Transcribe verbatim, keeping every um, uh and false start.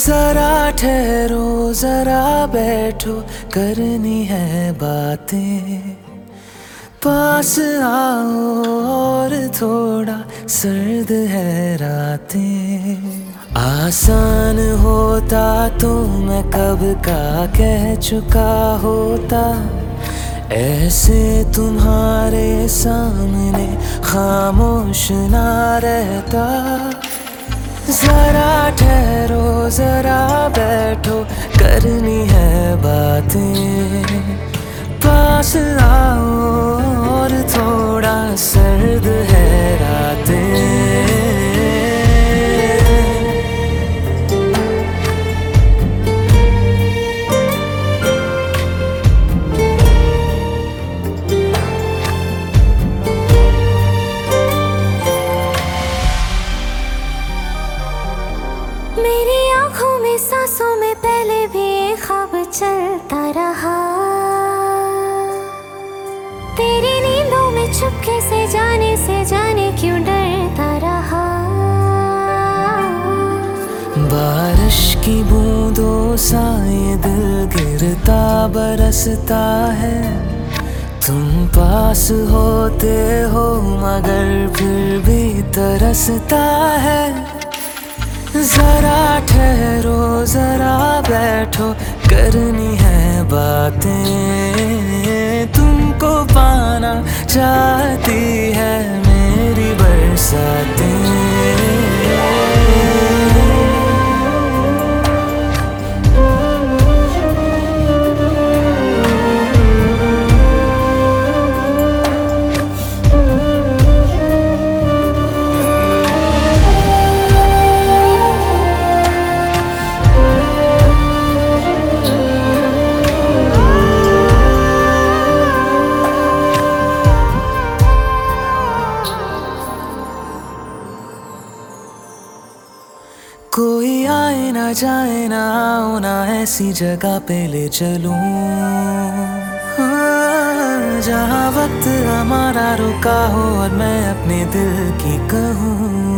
जरा ठहरो जरा बैठो करनी है बातें, पास आओ और थोड़ा सर्द है रातें। आसान होता तो मैं कब का कह चुका होता, ऐसे तुम्हारे सामने खामोश ना रहता। जरा ठहरो जरा बैठो करनी है बातें, पास आओ और थोड़ा सर्द है रातें। मेरी आँखों में सांसों में पहले भी ये ख्वाब चलता रहा, तेरी नींदों में चुपके से जाने से जाने क्यों डरता रहा। बारिश की बूंदों सा ये दिल गिरता बरसता है, तुम पास होते हो मगर फिर भी तरसता है। जरा ठहरो जरा बैठो करनी है बातें, तुमको पाना चाहती है मेरी बरसातें। कोई आए ना जाए ना आओ ना ऐसी जगह पे ले चलूं, हाँ, जहाँ वक्त हमारा रुका हो और मैं अपने दिल की कहूँ।